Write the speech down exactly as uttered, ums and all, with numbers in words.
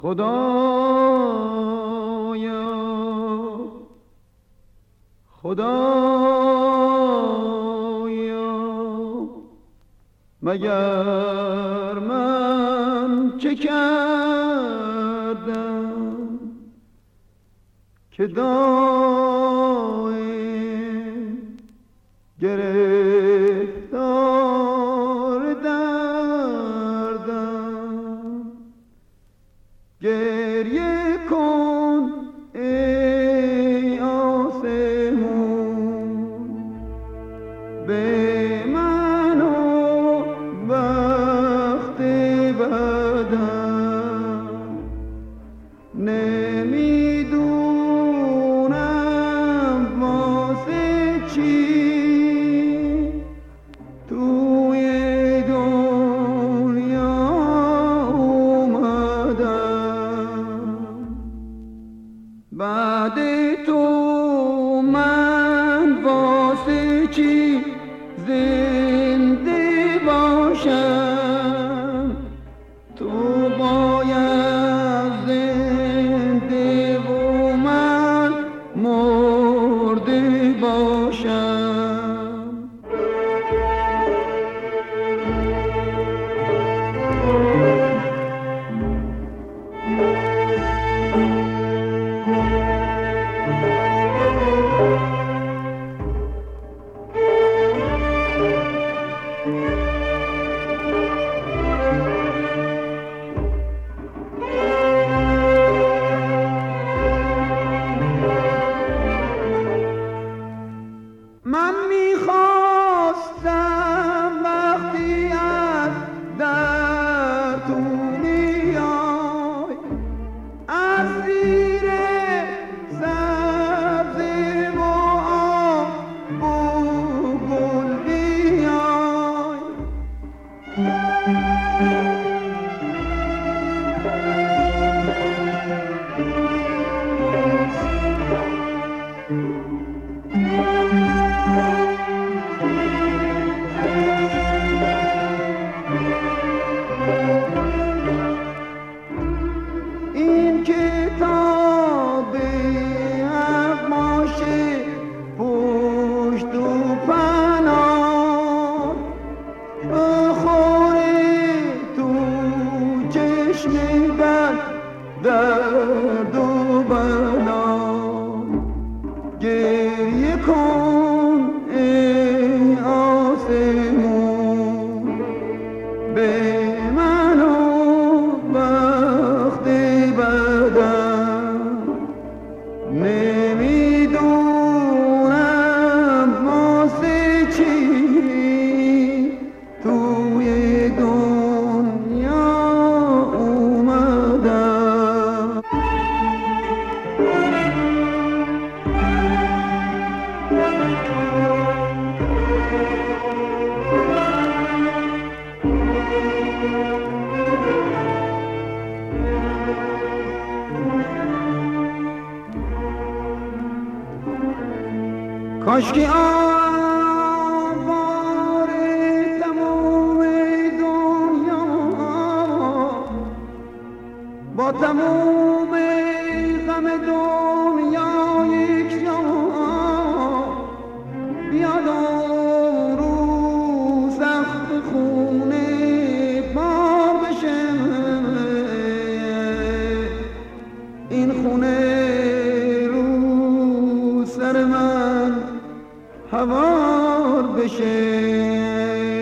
خدایا خدایا مگر من چه کردم که دائم گرفتار دردم. گریه کن ای آسمون به من و وقت بدم. نمیدونم واسه چی توی دنیا اومدم. بعد تو من واسه چی زنده باشم؟ تو باید زنده و من مرده باشم. من میخواستم وقتی از در تو میای از زیر سبزه و آب و گل بیای. این کتاب حقماشه پشت و پناه بخوره تو چشم بد درد و بلا. گریه کن ای آسمون به من و وقت بدم. نمیدونم واسه چی توی دنیا اومدم. کاشکی آوار تموم دنیا با تموم غم دنیا یک جا بیاد رو سخت خونه بار بشه. این خونه رو سر من هوار بشه.